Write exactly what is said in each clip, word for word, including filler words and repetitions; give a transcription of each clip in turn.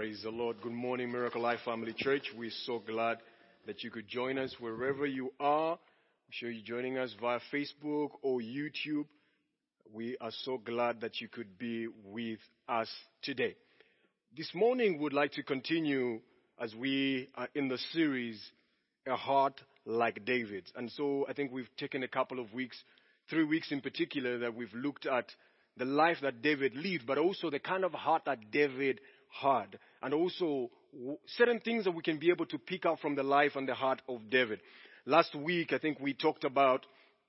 Praise the Lord. Good morning, Miracle Life Family Church. We're so glad that you could join us wherever you are. I'm sure you're joining us via Facebook or YouTube. We are so glad that you could be with us today. This morning, we'd like to continue as we are in the series, A Heart Like David's. And so I think we've taken a couple of weeks, three weeks in particular, that we've looked at the life that David lived, but also the kind of heart that David had, and also certain things that we can be able to pick out from the life and the heart of David. Last week, I think we talked about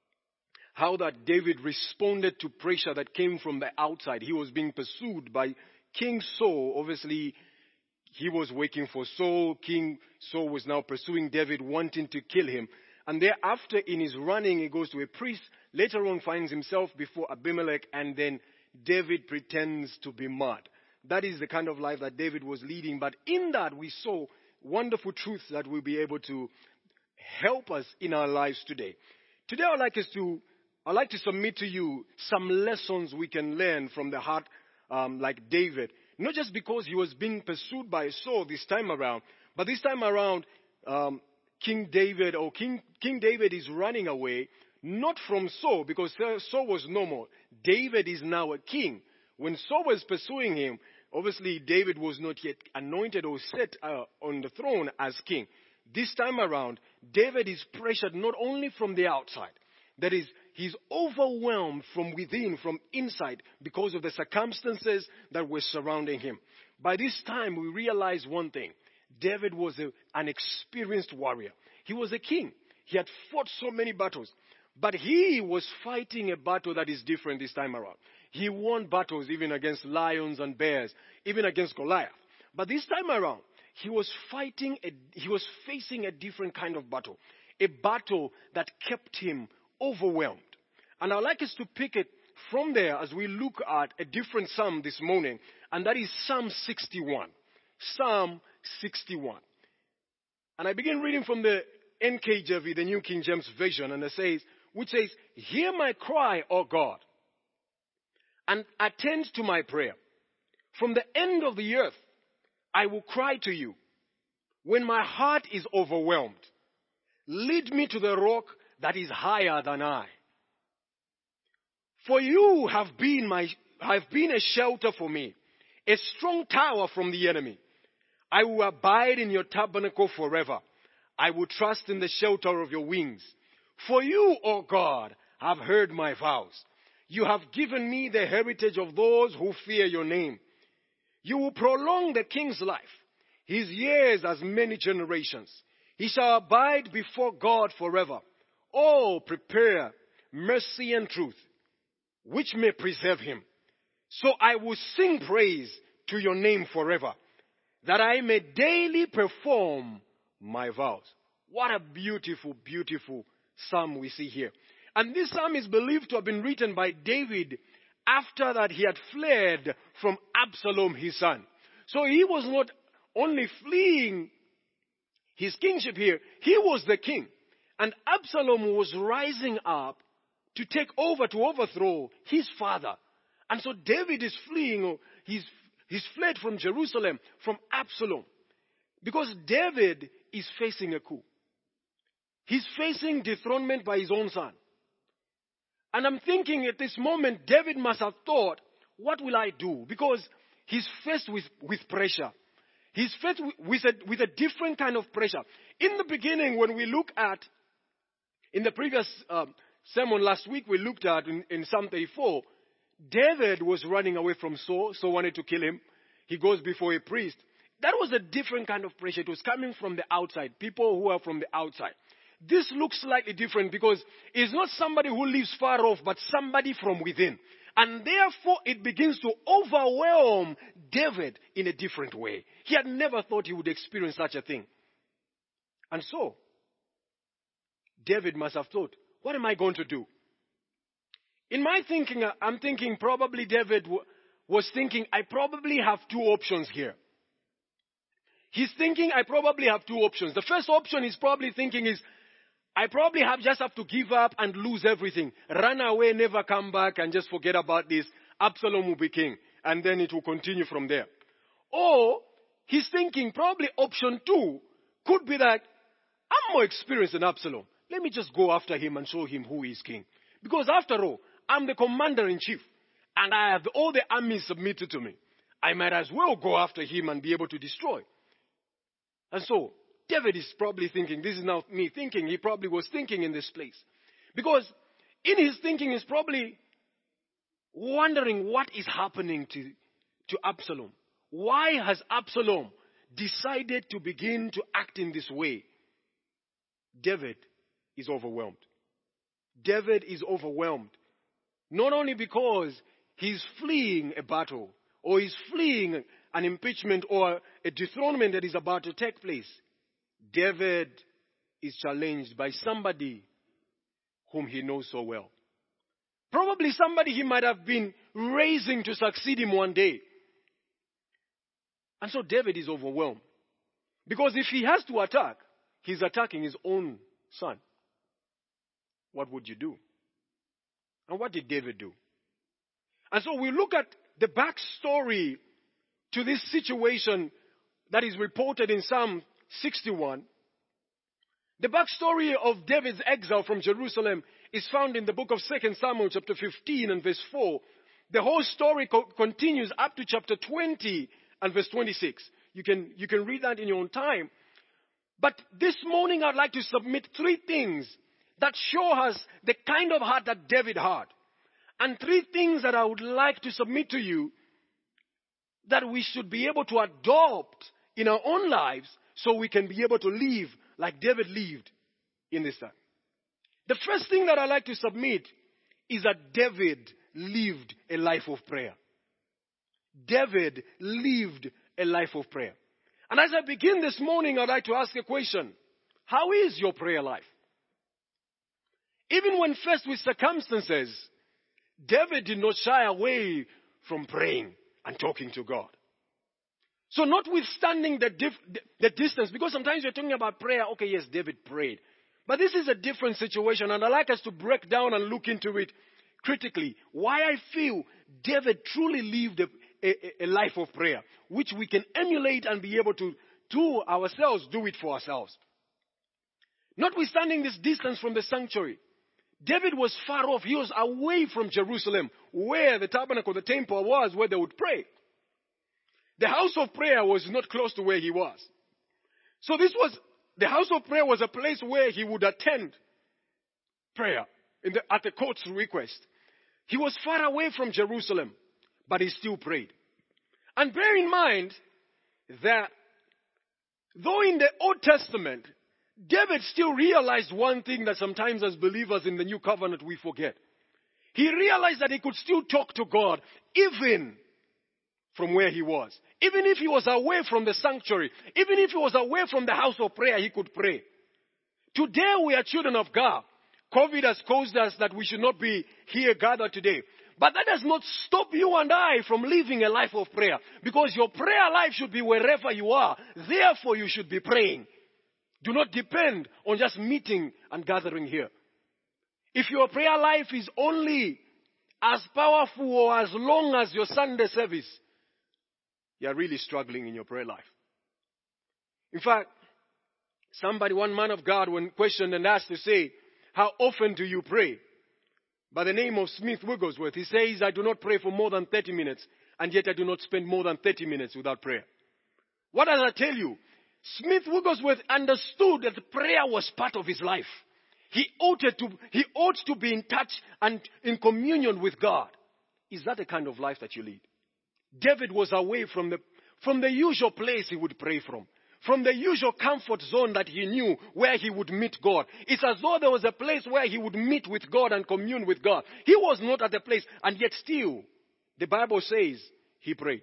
how that David responded to pressure that came from the outside. He was being pursued by King Saul. Obviously, he was waiting for Saul. King Saul was now pursuing David, wanting to kill him. And thereafter, in his running, he goes to a priest. Later on, finds himself before Abimelech, and then David pretends to be mad. That is the kind of life that David was leading. But in that, we saw wonderful truths that will be able to help us in our lives today. Today, I'd like us to, I'd like to submit to you some lessons we can learn from the heart um, like David. Not just because he was being pursued by Saul this time around, but this time around, um, King David or King, King David is running away, not from Saul, because Saul was normal. David is now a king. When Saul was pursuing him, obviously David was not yet anointed or set uh, on the throne as king. This time around, David is pressured not only from the outside, that is, he's overwhelmed from within, from inside, because of the circumstances that were surrounding him. By this time, we realize one thing. David was a, an experienced warrior. He was a king. He had fought so many battles. But he was fighting a battle that is different this time around. He won battles even against lions and bears, even against Goliath. But this time around, he was fighting, a, he was facing a different kind of battle. A battle that kept him overwhelmed. And I'd like us to pick it from there as we look at a different psalm this morning. And that is Psalm sixty-one. Psalm sixty-one. And I begin reading from the N K J V, the New King James Version, and it says, which says, "Hear my cry, O God, and attend to my prayer. From the end of the earth, I will cry to you. When my heart is overwhelmed, lead me to the rock that is higher than I. For you have been my, have been a shelter for me, a strong tower from the enemy. I will abide in your tabernacle forever. I will trust in the shelter of your wings. For you, O God, have heard my vows. You have given me the heritage of those who fear your name. You will prolong the king's life, his years as many generations. He shall abide before God forever. Oh, prepare mercy and truth, which may preserve him. So I will sing praise to your name forever, that I may daily perform my vows." What a beautiful, beautiful psalm we see here. And this psalm is believed to have been written by David after that he had fled from Absalom, his son. So he was not only fleeing his kingship here, he was the king. And Absalom was rising up to take over, to overthrow his father. And so David is fleeing, or he's, he's fled from Jerusalem, from Absalom. Because David is facing a coup. He's facing dethronement by his own son. And I'm thinking at this moment, David must have thought, what will I do? Because he's faced with, with pressure. He's faced with, with, a, with a different kind of pressure. In the beginning, when we look at, in the previous um, sermon last week, we looked at in, in Psalm thirty-four, David was running away from Saul. Saul wanted to kill him. He goes before a priest. That was a different kind of pressure. It was coming from the outside, people who are from the outside. This looks slightly different because it's not somebody who lives far off, but somebody from within. And therefore, it begins to overwhelm David in a different way. He had never thought he would experience such a thing. And so, David must have thought, what am I going to do? In my thinking, I'm thinking probably David was thinking, I probably have two options here. He's thinking, I probably have two options. The first option he's probably thinking is, I probably have just have to give up and lose everything. Run away, never come back, and just forget about this. Absalom will be king. And then it will continue from there. Or, he he's thinking probably option two could be that I'm more experienced than Absalom. Let me just go after him and show him who is king. Because after all, I'm the commander-in-chief, and I have all the army submitted to me. I might as well go after him and be able to destroy. And so, David is probably thinking, this is now me thinking, he probably was thinking in this place. Because in his thinking, he's probably wondering what is happening to, to Absalom. Why has Absalom decided to begin to act in this way? David is overwhelmed. David is overwhelmed. Not only because he's fleeing a battle, or he's fleeing an impeachment or a dethronement that is about to take place. David is challenged by somebody whom he knows so well. Probably somebody he might have been raising to succeed him one day. And so David is overwhelmed. Because if he has to attack, he's attacking his own son. What would you do? And what did David do? And so we look at the backstory to this situation that is reported in Psalm sixty-one. The backstory of David's exile from Jerusalem is found in the book of Second Samuel chapter fifteen and verse four. The whole story co- continues up to chapter twenty and verse twenty-six. You can, you can read that in your own time. But this morning I'd like to submit three things that show us the kind of heart that David had. And three things that I would like to submit to you that we should be able to adopt in our own lives so we can be able to live like David lived in this time. The first thing that I'd like to submit is that David lived a life of prayer. David lived a life of prayer. And as I begin this morning, I'd like to ask a question. How is your prayer life? Even when faced with circumstances, David did not shy away from praying and talking to God. So notwithstanding the, dif- the distance, because sometimes you're talking about prayer, okay, yes, David prayed. But this is a different situation, and I'd like us to break down and look into it critically. Why I feel David truly lived a, a, a life of prayer, which we can emulate and be able to do ourselves, do it for ourselves. Notwithstanding this distance from the sanctuary, David was far off. He was away from Jerusalem, where the tabernacle, the temple was, where they would pray. The house of prayer was not close to where he was. So this was, the house of prayer was a place where he would attend prayer in the, at the court's request. He was far away from Jerusalem, but he still prayed. And bear in mind that though in the Old Testament, David still realized one thing that sometimes as believers in the new covenant we forget. He realized that he could still talk to God even from where he was. Even if he was away from the sanctuary, even if he was away from the house of prayer, he could pray. Today we are children of God. COVID has caused us that we should not be here gathered today. But that does not stop you and I from living a life of prayer. Because your prayer life should be wherever you are. Therefore you should be praying. Do not depend on just meeting and gathering here. If your prayer life is only as powerful or as long as your Sunday service, you are really struggling in your prayer life. In fact, somebody, one man of God, when questioned and asked to say, how often do you pray? By the name of Smith Wigglesworth, he says, I do not pray for more than thirty minutes, and yet I do not spend more than thirty minutes without prayer. What does that tell you? Smith Wigglesworth understood that prayer was part of his life. He ought to, he ought to be in touch and in communion with God. Is that the kind of life that you lead? David was away from the, from the usual place he would pray from. From the usual comfort zone that he knew where he would meet God. It's as though there was a place where he would meet with God and commune with God. He was not at the place, and yet still, the Bible says he prayed.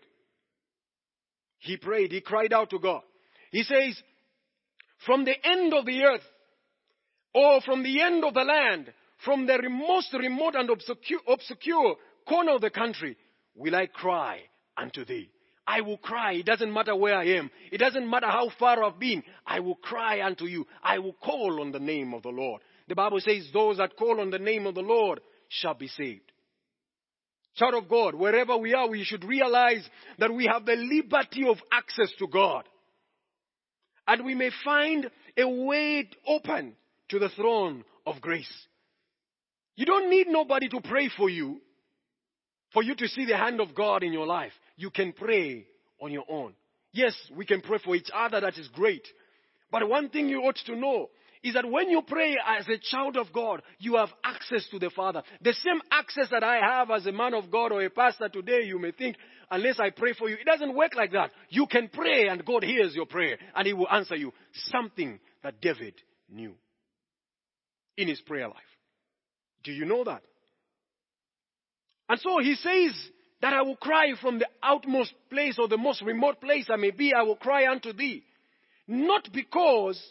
He prayed, he cried out to God. He says, from the end of the earth, or from the end of the land, from the most remote and obscure, obscure corner of the country, will I cry unto thee. I will cry. It doesn't matter where I am. It doesn't matter how far I've been. I will cry unto you. I will call on the name of the Lord. The Bible says those that call on the name of the Lord shall be saved. Child of God, wherever we are, we should realize that we have the liberty of access to God. And we may find a way open to the throne of grace. You don't need nobody to pray for you, for you to see the hand of God in your life. You can pray on your own. Yes, we can pray for each other. That is great. But one thing you ought to know is that when you pray as a child of God, you have access to the Father. The same access that I have as a man of God or a pastor today, you may think, unless I pray for you, it doesn't work like that. You can pray and God hears your prayer and He will answer you. Something that David knew in his prayer life. Do you know that? And so he says that I will cry from the outmost place or the most remote place I may be, I will cry unto thee. Not because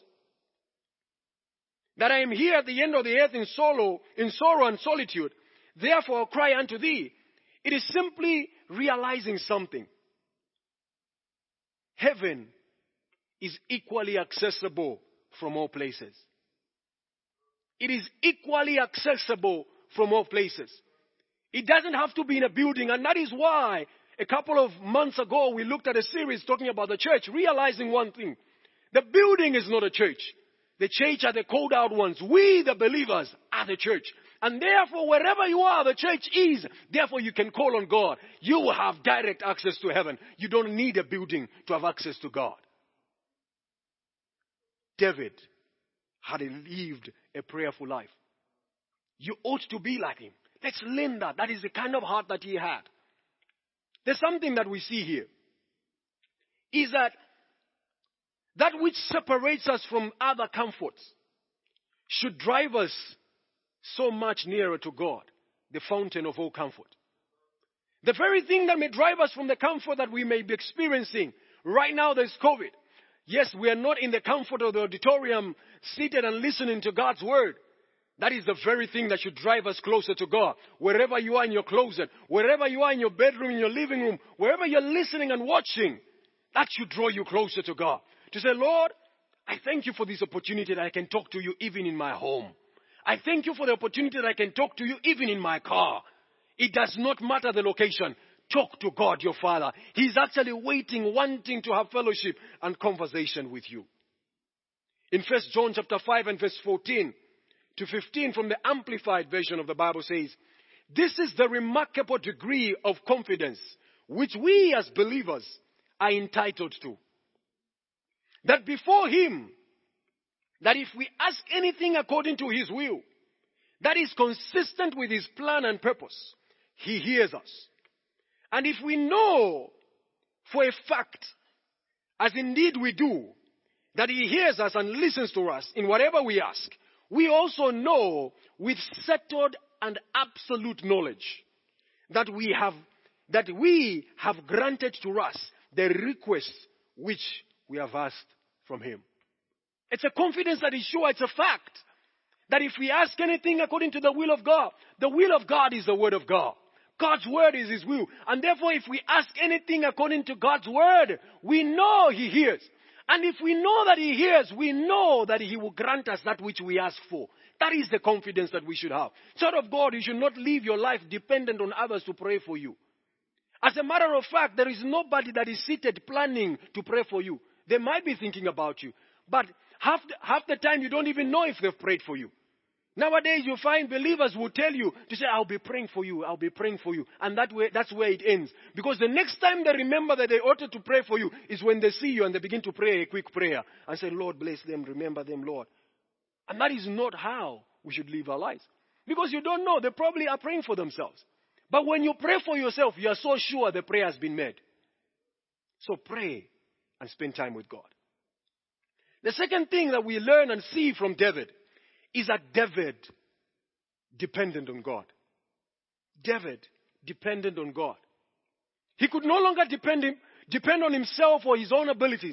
that I am here at the end of the earth in sorrow, in sorrow and solitude, therefore I'll cry unto thee. It is simply realizing something. Heaven is equally accessible from all places. It is equally accessible from all places. It doesn't have to be in a building, and that is why a couple of months ago we looked at a series talking about the church, realizing one thing. The building is not a church. The church are the called out ones. We, the believers, are the church. And therefore, wherever you are, the church is. Therefore, you can call on God. You will have direct access to heaven. You don't need a building to have access to God. David had lived a prayerful life. You ought to be like him. Let's learn that. That is the kind of heart that he had. There's something that we see here. Is that that which separates us from other comforts should drive us so much nearer to God, the fountain of all comfort. The very thing that may drive us from the comfort that we may be experiencing. Right now there's COVID. Yes, we are not in the comfort of the auditorium seated and listening to God's word. That is the very thing that should drive us closer to God. Wherever you are in your closet, wherever you are in your bedroom, in your living room, wherever you're listening and watching, that should draw you closer to God. To say, Lord, I thank you for this opportunity that I can talk to you even in my home. I thank you for the opportunity that I can talk to you even in my car. It does not matter the location. Talk to God, your Father. He's actually waiting, wanting to have fellowship and conversation with you. In First John chapter five and verse fourteen to fifteen from the Amplified version of the Bible says, this is the remarkable degree of confidence which we as believers are entitled to. That before Him, that if we ask anything according to His will, that is consistent with His plan and purpose, He hears us. And if we know for a fact, as indeed we do, that He hears us and listens to us in whatever we ask, we also know with settled and absolute knowledge that we have, that we have granted to us the request which we have asked from Him. It's a confidence that is sure, it's a fact, that if we ask anything according to the will of God, the will of God is the word of God. God's word is His will. And therefore, if we ask anything according to God's word, we know He hears. And if we know that He hears, we know that He will grant us that which we ask for. That is the confidence that we should have. Child of God, you should not live your life dependent on others to pray for you. As a matter of fact, there is nobody that is seated planning to pray for you. They might be thinking about you. But half the, half the time, you don't even know if they've prayed for you. Nowadays, you find believers will tell you to say, I'll be praying for you, I'll be praying for you. And that way, that's where it ends. Because the next time they remember that they ought to pray for you is when they see you and they begin to pray a quick prayer and say, Lord, bless them, remember them, Lord. And that is not how we should live our lives. Because you don't know, they probably are praying for themselves. But when you pray for yourself, you are so sure the prayer has been made. So pray and spend time with God. The second thing that we learn and see from David is that David depended on God. David depended on God. He could no longer depend, him, depend on himself or his own abilities.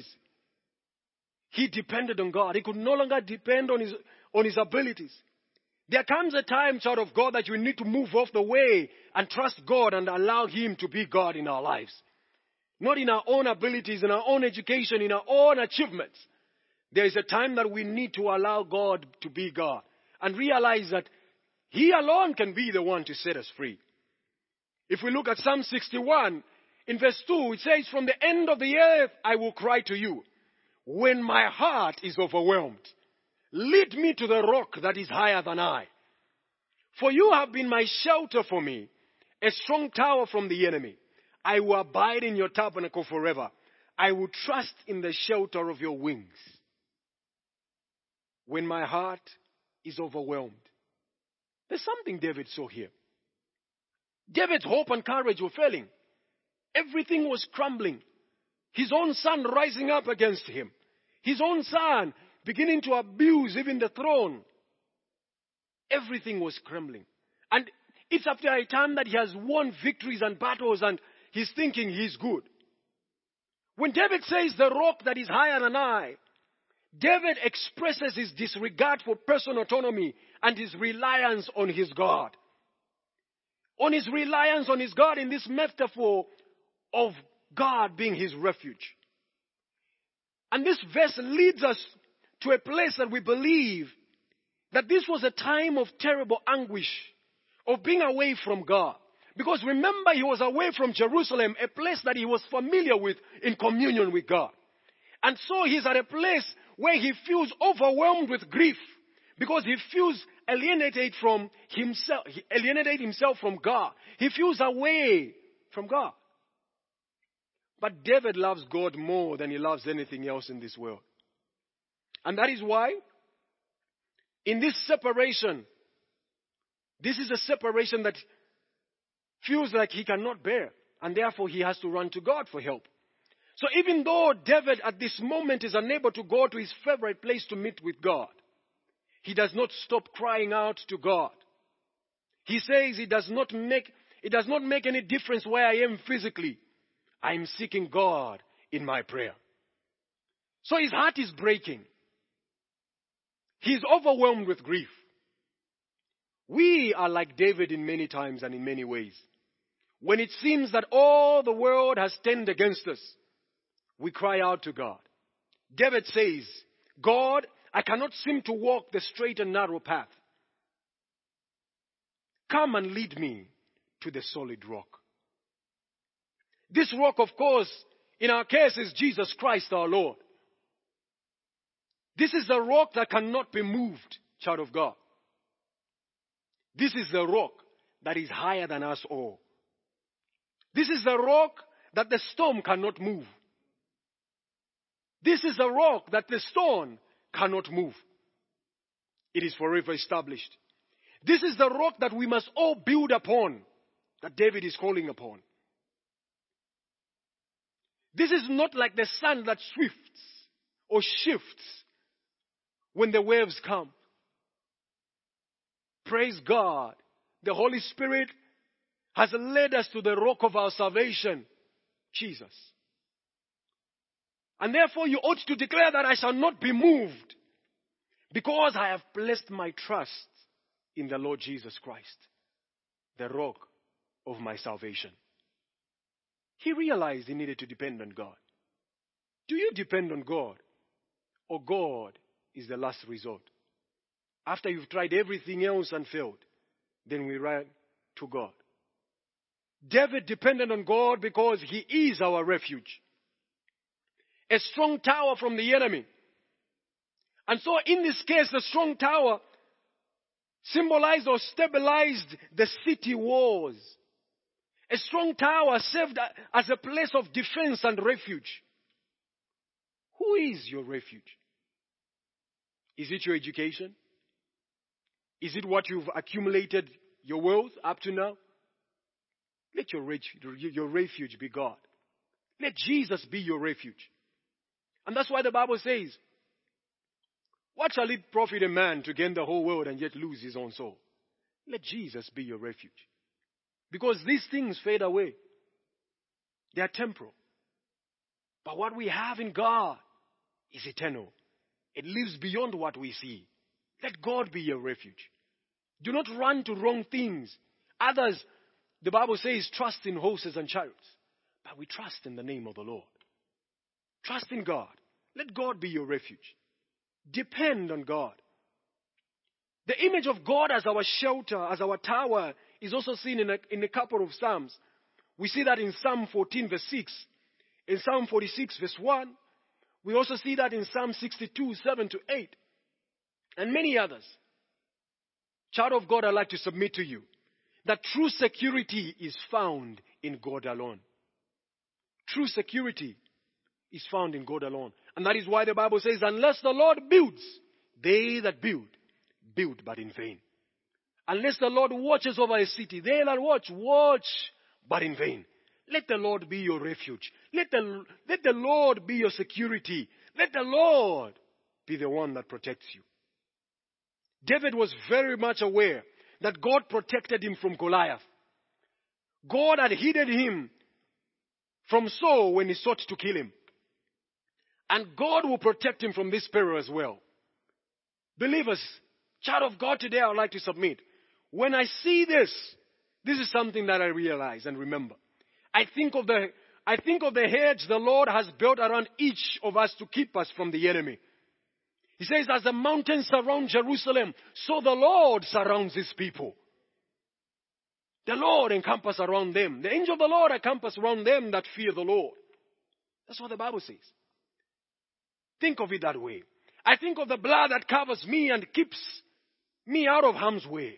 He depended on God. He could no longer depend on his, on his abilities. There comes a time, child of God, that you need to move off the way and trust God and allow Him to be God in our lives. Not in our own abilities, in our own education, in our own achievements. There is a time that we need to allow God to be God and realize that He alone can be the one to set us free. If we look at Psalm sixty-one, in verse two, it says, from the end of the earth I will cry to you. When my heart is overwhelmed, lead me to the rock that is higher than I. For you have been my shelter for me, a strong tower from the enemy. I will abide in your tabernacle forever. I will trust in the shelter of your wings. When my heart is overwhelmed. There's something David saw here. David's hope and courage were failing. Everything was crumbling. His own son rising up against him. His own son beginning to abuse even the throne. Everything was crumbling. And it's after a time that he has won victories and battles and he's thinking he's good. When David says the rock that is higher than I, David expresses his disregard for personal autonomy and his reliance on his God. On his reliance on his God in this metaphor of God being his refuge. And this verse leads us to a place that we believe that this was a time of terrible anguish, of being away from God. Because remember, he was away from Jerusalem, a place that he was familiar with in communion with God. And so he's at a place where he feels overwhelmed with grief because he feels alienated from himself, he alienated himself from God. He feels away from God. But David loves God more than he loves anything else in this world. And that is why, in this separation, this is a separation that feels like he cannot bear. And therefore he has to run to God for help. So even though David at this moment is unable to go to his favorite place to meet with God, he does not stop crying out to God. He says it does not make, it does not make any difference where I am physically. I am seeking God in my prayer. So his heart is breaking. He is overwhelmed with grief. We are like David in many times and in many ways. When it seems that all the world has turned against us, we cry out to God. David says, God, I cannot seem to walk the straight and narrow path. Come and lead me to the solid rock. This rock, of course, in our case is Jesus Christ our Lord. This is the rock that cannot be moved, child of God. This is the rock that is higher than us all. This is the rock that the storm cannot move. This is the rock that the stone cannot move. It is forever established. This is the rock that we must all build upon, that David is calling upon. This is not like the sun that swifts or shifts when the waves come. Praise God. The Holy Spirit has led us to the rock of our salvation, Jesus. And therefore you ought to declare that I shall not be moved because I have placed my trust in the Lord Jesus Christ, the rock of my salvation. He realized he needed to depend on God. Do you depend on God? Or God is the last resort? After you've tried everything else and failed, then we run to God. David depended on God because he is our refuge. A strong tower from the enemy. And so in this case, the strong tower symbolized or stabilized the city walls. A strong tower served as a place of defense and refuge. Who is your refuge? Is it your education? Is it what you've accumulated, your wealth up to now? Let your refuge, your refuge be God. Let Jesus be your refuge. And that's why the Bible says, what shall it profit a man to gain the whole world and yet lose his own soul? Let Jesus be your refuge. Because these things fade away. They are temporal. But what we have in God is eternal. It lives beyond what we see. Let God be your refuge. Do not run to wrong things. Others, the Bible says, trust in horses and chariots. But we trust in the name of the Lord. Trust in God. Let God be your refuge. Depend on God. The image of God as our shelter, as our tower, is also seen in a, in a couple of Psalms. We see that in Psalm fourteen, verse six. In Psalm forty-six, verse one. We also see that in Psalm sixty-two, seven to eight. And many others. Child of God, I'd like to submit to you that true security is found in God alone. True security is found in God alone. And that is why the Bible says, unless the Lord builds, they that build, build but in vain. Unless the Lord watches over a city, they that watch, watch but in vain. Let the Lord be your refuge. Let the, let the Lord be your security. Let the Lord be the one that protects you. David was very much aware that God protected him from Goliath. God had hidden him from Saul when he sought to kill him. And God will protect him from this peril as well. Believers, child of God, today I would like to submit. When I see this, this is something that I realize and remember. I think of the, I think of the hedge the Lord has built around each of us to keep us from the enemy. He says, as the mountains surround Jerusalem, so the Lord surrounds his people. The Lord encompasses around them. The angel of the Lord encompasses around them that fear the Lord. That's what the Bible says. Think of it that way. I think of the blood that covers me and keeps me out of harm's way.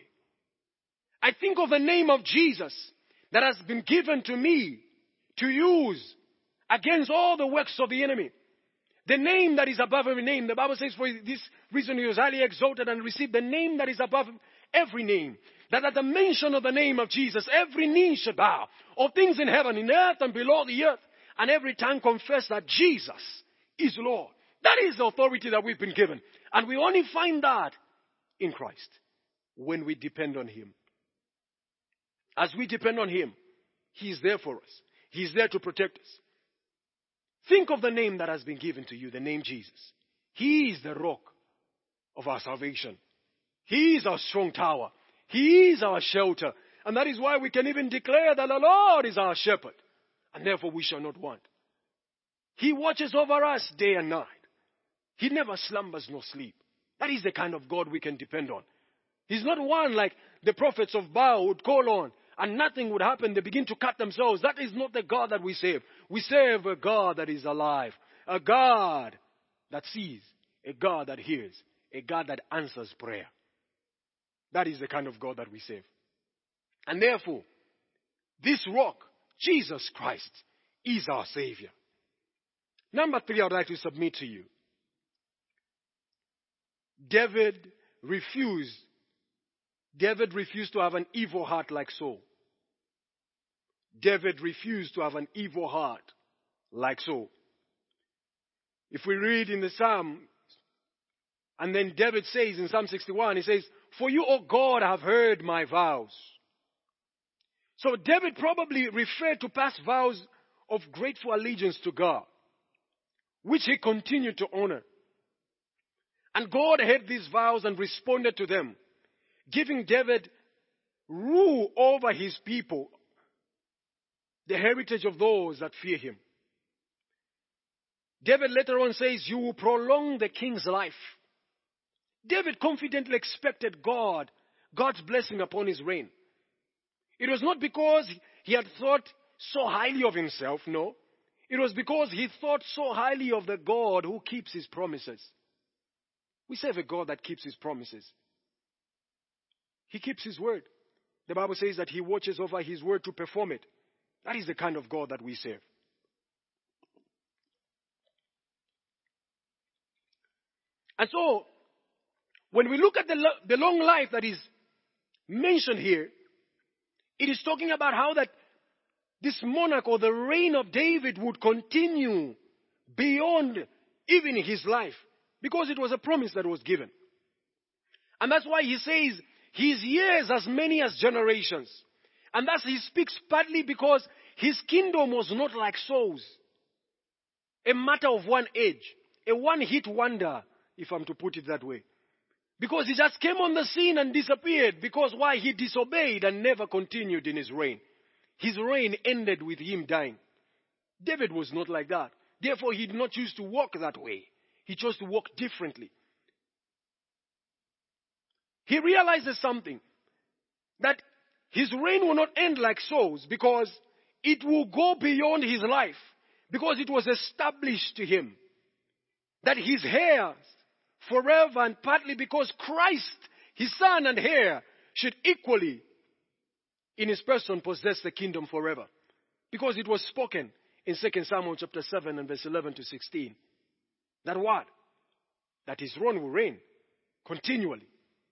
I think of the name of Jesus that has been given to me to use against all the works of the enemy. The name that is above every name. The Bible says, for this reason he was highly exalted and received the name that is above every name. That at the mention of the name of Jesus, every knee should bow, of things in heaven, in earth, and below the earth, and every tongue confess that Jesus is Lord. That is the authority that we've been given. And we only find that in Christ when we depend on him. As we depend on him, he is there for us. He is there to protect us. Think of the name that has been given to you, the name Jesus. He is the rock of our salvation. He is our strong tower. He is our shelter. And that is why we can even declare that the Lord is our shepherd. And therefore we shall not want. He watches over us day and night. He never slumbers nor sleep. That is the kind of God we can depend on. He's not one like the prophets of Baal would call on and nothing would happen. They begin to cut themselves. That is not the God that we serve. We serve a God that is alive. A God that sees. A God that hears. A God that answers prayer. That is the kind of God that we serve. And therefore, this rock, Jesus Christ, is our Savior. Number three, I would like to submit to you. David refused. David refused to have an evil heart like Saul. David refused to have an evil heart like Saul. If we read in the Psalm, and then David says in Psalm sixty-one, he says, for you, O God, have heard my vows. So David probably referred to past vows of grateful allegiance to God, which he continued to honor. And God heard these vows and responded to them, giving David rule over his people, the heritage of those that fear him. David later on says, you will prolong the king's life. David confidently expected God, God's blessing upon his reign. It was not because he had thought so highly of himself, no. It was because he thought so highly of the God who keeps his promises. We serve a God that keeps his promises. He keeps his word. The Bible says that he watches over his word to perform it. That is the kind of God that we serve. And so, when we look at the, lo- the long life that is mentioned here, it is talking about how that this monarch or the reign of David would continue beyond even his life. Because it was a promise that was given. And that's why he says, his years as many as generations. And thus he speaks partly because his kingdom was not like Saul's. A matter of one age. A one-hit wonder, if I'm to put it that way. Because he just came on the scene and disappeared. Because why? He disobeyed and never continued in his reign. His reign ended with him dying. David was not like that. Therefore, he did not choose to walk that way. He chose to walk differently. He realizes something. That his reign will not end like Saul's, because it will go beyond his life, because it was established to him that his heirs forever, and partly because Christ, his son and heir, should equally in his person possess the kingdom forever. Because it was spoken in Second Samuel chapter seven and verse eleven to sixteen. That what? That his throne will reign continually.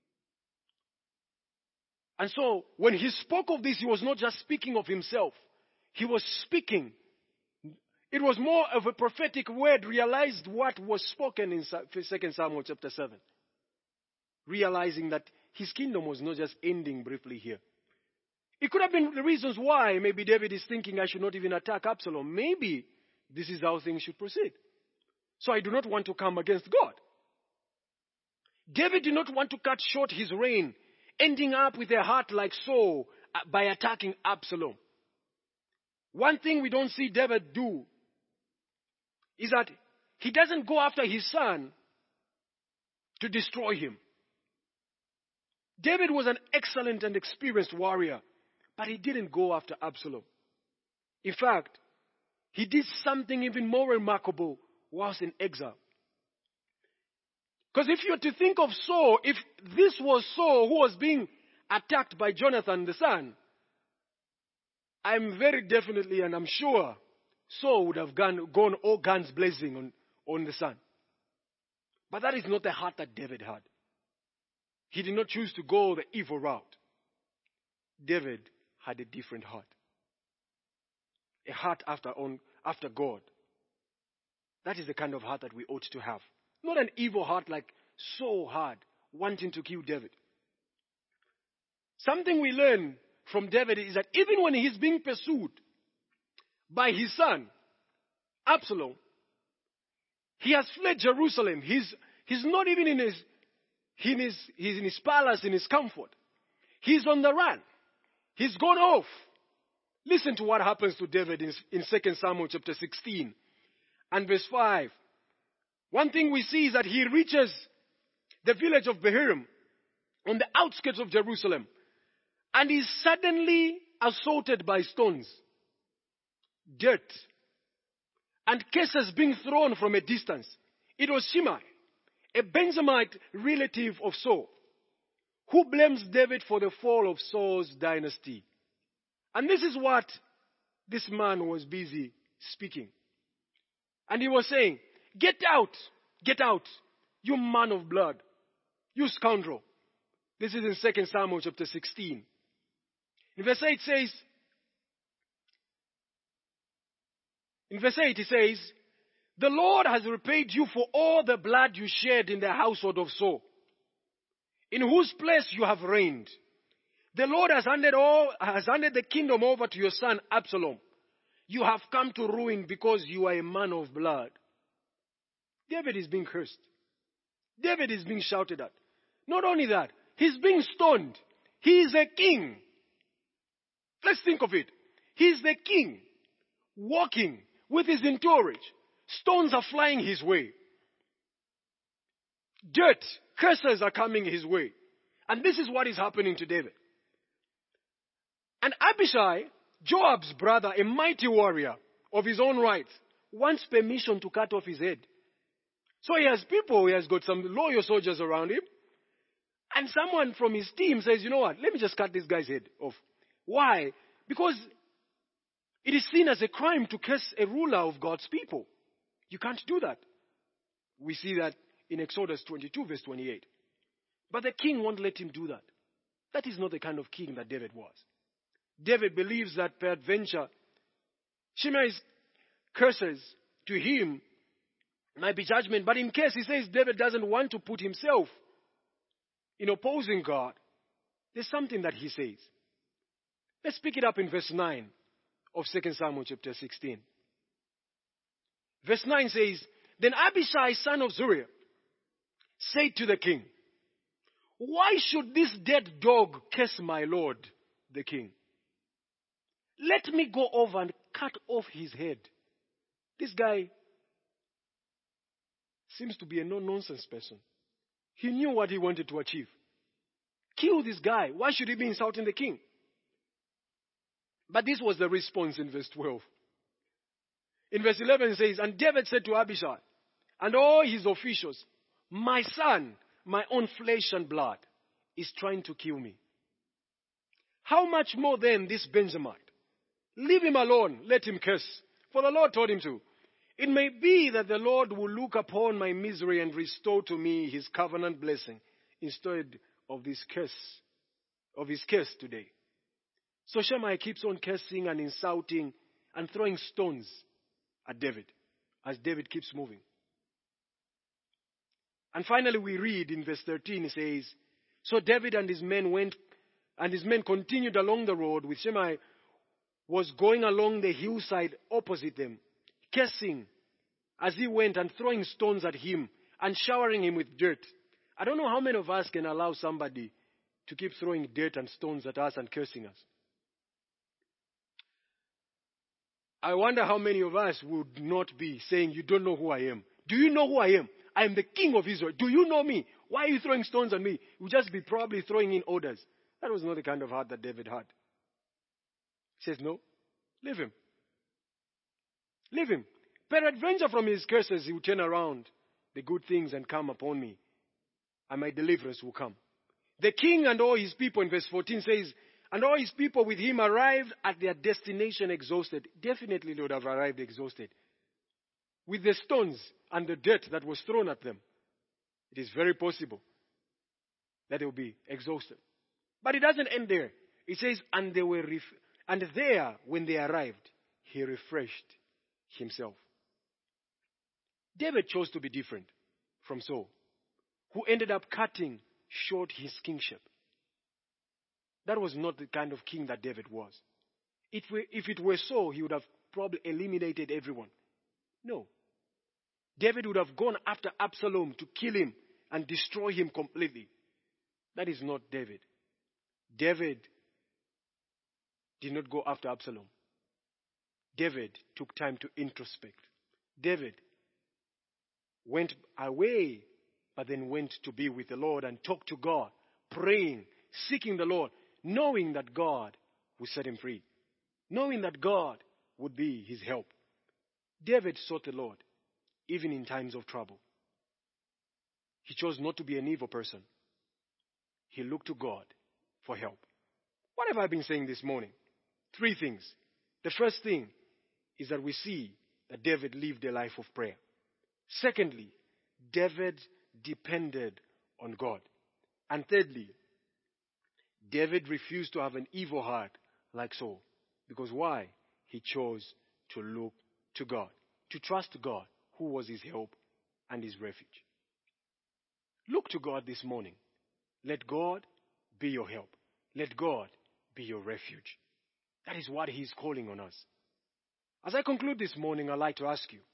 And so, when he spoke of this, he was not just speaking of himself. He was speaking. It was more of a prophetic word, realized what was spoken in Second Samuel chapter seven. Realizing that his kingdom was not just ending briefly here. It could have been the reasons why maybe David is thinking, I should not even attack Absalom. Maybe this is how things should proceed. So I do not want to come against God. David did not want to cut short his reign, ending up with a heart like Saul by attacking Absalom. One thing we don't see David do is that he doesn't go after his son to destroy him. David was an excellent and experienced warrior, but he didn't go after Absalom. In fact, he did something even more remarkable whilst in exile. Because if you were to think of Saul, if this was Saul who was being attacked by Jonathan the son, I'm very definitely and I'm sure Saul would have gone, gone all guns blazing on, on the son. But that is not the heart that David had. He did not choose to go the evil route. David had a different heart. A heart after, on, after God. That is the kind of heart that we ought to have. Not an evil heart like Saul had, wanting to kill David. Something we learn from David is that even when he's being pursued by his son, Absalom, he has fled Jerusalem. He's, he's not even in his, in his, he's in his palace, in his comfort. He's on the run. He's gone off. Listen to what happens to David in, in Second Samuel chapter sixteen and verse five. One thing we see is that he reaches the village of Bahurim on the outskirts of Jerusalem, and is suddenly assaulted by stones, dirt, and cases being thrown from a distance. It was Shimei, a Benjamite relative of Saul, who blames David for the fall of Saul's dynasty. And this is what this man was busy speaking. And he was saying, get out, get out, you man of blood, you scoundrel. This is in Second Samuel chapter sixteen. In verse eight says, in verse eight it says, the Lord has repaid you for all the blood you shed in the household of Saul, in whose place you have reigned. The Lord has handed all, has handed the kingdom over to your son Absalom. You have come to ruin because you are a man of blood. David is being cursed. David is being shouted at. Not only that, he's being stoned. He is a king. Let's think of it. He is the king, walking with his entourage. Stones are flying his way. Dirt, curses are coming his way. And this is what is happening to David. And Abishai, Joab's brother, a mighty warrior of his own right, wants permission to cut off his head. So he has people, he has got some loyal soldiers around him. And someone from his team says, you know what, let me just cut this guy's head off. Why? Because it is seen as a crime to curse a ruler of God's people. You can't do that. We see that in Exodus twenty-two verse twenty-eight. But the king won't let him do that. That is not the kind of king that David was. David believes that peradventure Shimei's curses to him might be judgment. But in case he says David doesn't want to put himself in opposing God, there's something that he says. Let's pick it up in verse nine of Second Samuel chapter sixteen. Verse nine says, then Abishai, son of Zeruiah, said to the king, why should this dead dog curse my lord, the king? Let me go over and cut off his head. This guy seems to be a no-nonsense person. He knew what he wanted to achieve. Kill this guy. Why should he be insulting the king? But this was the response in verse twelve. In verse eleven it says, and David said to Abishai and all his officials, my son, my own flesh and blood, is trying to kill me. How much more then this Benjamite? Leave him alone, let him curse. For the Lord told him to. It may be that the Lord will look upon my misery and restore to me his covenant blessing instead of this curse, of his curse today. So Shimei keeps on cursing and insulting and throwing stones at David as David keeps moving. And finally we read in verse thirteen, it says, so David and his men went, and his men continued along the road, with Shimei was going along the hillside opposite them, cursing as he went and throwing stones at him and showering him with dirt. I don't know how many of us can allow somebody to keep throwing dirt and stones at us and cursing us. I wonder how many of us would not be saying, you don't know who I am. Do you know who I am? I am the king of Israel. Do you know me? Why are you throwing stones at me? You would just be probably throwing in orders. That was not the kind of heart that David had. He says, no, leave him. Leave him. Peradventure from his curses he will turn around the good things and come upon me, and my deliverance will come. The king and all his people, in verse fourteen says, and all his people with him arrived at their destination exhausted. Definitely they would have arrived exhausted. With the stones and the dirt that was thrown at them, it is very possible that they will be exhausted. But it doesn't end there. It says, and they were ref- and there, when they arrived, he refreshed himself. David chose to be different from Saul, who ended up cutting short his kingship. That was not the kind of king that David was. If, we, if it were so, he would have probably eliminated everyone. No. David would have gone after Absalom to kill him and destroy him completely. That is not David. David did not go after Absalom. David took time to introspect. David went away, but then went to be with the Lord and talk to God, praying, seeking the Lord, knowing that God would set him free, knowing that God would be his help. David sought the Lord, even in times of trouble. He chose not to be an evil person. He looked to God for help. What have I been saying this morning? Three things. The first thing is that we see that David lived a life of prayer. Secondly, David depended on God. And thirdly, David refused to have an evil heart like Saul. Because why? He chose to look to God, to trust God, who was his help and his refuge. Look to God this morning. Let God be your help. Let God be your refuge. That is what he is calling on us. As I conclude this morning, I'd like to ask you,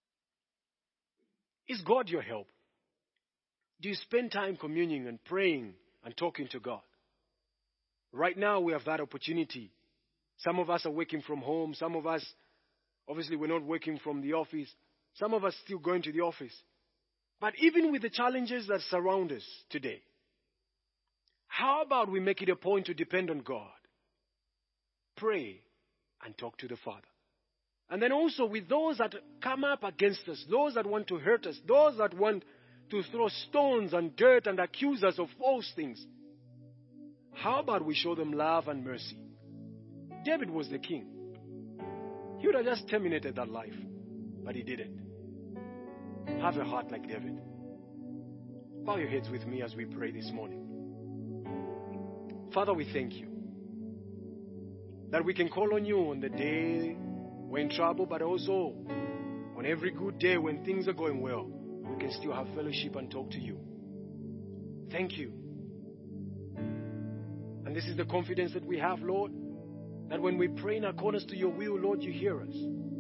is God your help? Do you spend time communing and praying and talking to God? Right now we have that opportunity. Some of us are working from home. Some of us, obviously we're not working from the office. Some of us still going to the office. But even with the challenges that surround us today, how about we make it a point to depend on God? Pray and talk to the Father. And then also with those that come up against us, those that want to hurt us, those that want to throw stones and dirt and accuse us of false things, how about we show them love and mercy? David was the king. He would have just terminated that life, but he didn't. Have a heart like David. Bow your heads with me as we pray this morning. Father, we thank you that we can call on you on the day we're in trouble, but also on every good day when things are going well, we can still have fellowship and talk to you. Thank you. And this is the confidence that we have, Lord, that when we pray in accordance to your will, Lord, you hear us.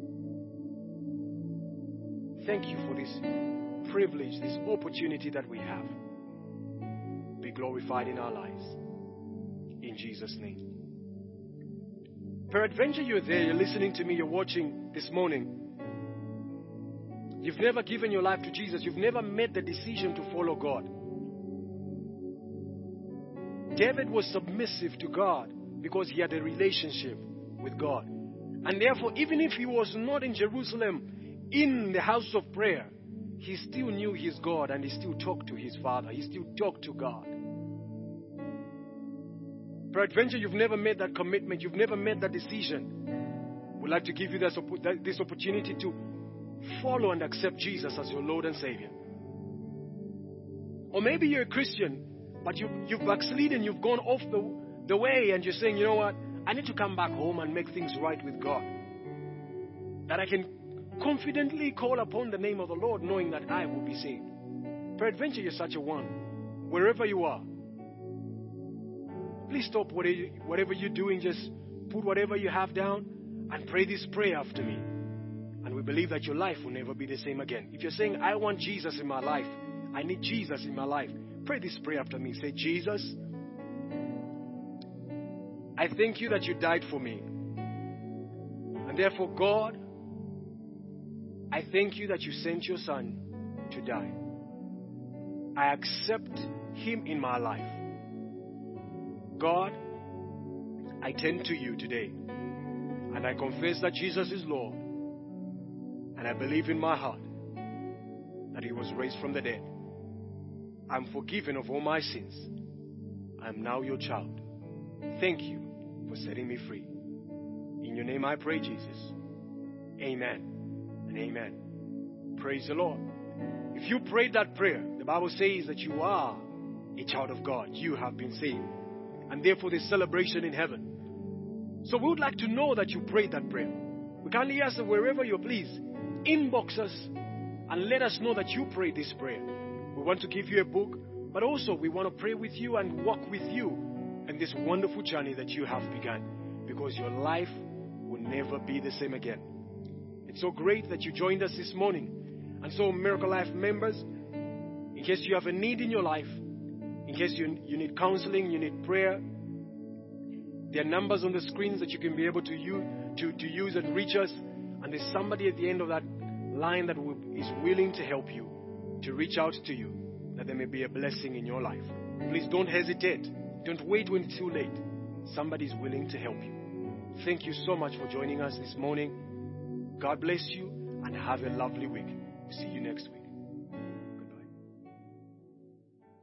Thank you for this privilege, this opportunity that we have. Be glorified in our lives. In Jesus' name. Peradventure you're there, you're listening to me, you're watching this morning. You've never given your life to Jesus. You've never made the decision to follow God. David was submissive to God because he had a relationship with God. And therefore, even if he was not in Jerusalem, in the house of prayer, he still knew his God and he still talked to his Father. He still talked to God. Peradventure, you've never made that commitment. You've never made that decision. We'd like to give you this, this opportunity to follow and accept Jesus as your Lord and Savior. Or maybe you're a Christian, but you, you've backslidden, you've gone off the, the way, and you're saying, you know what, I need to come back home and make things right with God. That I can confidently call upon the name of the Lord, knowing that I will be saved. Peradventure, you're such a one. Wherever you are, please stop whatever you're doing. Just put whatever you have down and pray this prayer after me. And we believe that your life will never be the same again. If you're saying, I want Jesus in my life, I need Jesus in my life, pray this prayer after me. Say, Jesus, I thank you that you died for me. And therefore, God, I thank you that you sent your Son to die. I accept him in my life. God, I turn to you today. And I confess that Jesus is Lord. And I believe in my heart that he was raised from the dead. I'm forgiven of all my sins. I am now your child. Thank you for setting me free. In your name I pray, Jesus. Amen and amen. Praise the Lord. If you prayed that prayer, the Bible says that you are a child of God. You have been saved. And therefore there's celebration in heaven. So we would like to know that you prayed that prayer. We kindly ask that wherever you're, please inbox us and let us know that you prayed this prayer. We want to give you a book, but also we want to pray with you and walk with you in this wonderful journey that you have begun, because your life will never be the same again. It's so great that you joined us this morning. And so, Miracle Life members, in case you have a need in your life, in case you, you need counseling, you need prayer, there are numbers on the screens that you can be able to use, to, to use and reach us. And there's somebody at the end of that line that will, is willing to help you, to reach out to you, that there may be a blessing in your life. Please don't hesitate. Don't wait when it's too late. Somebody is willing to help you. Thank you so much for joining us this morning. God bless you and have a lovely week. See you next week.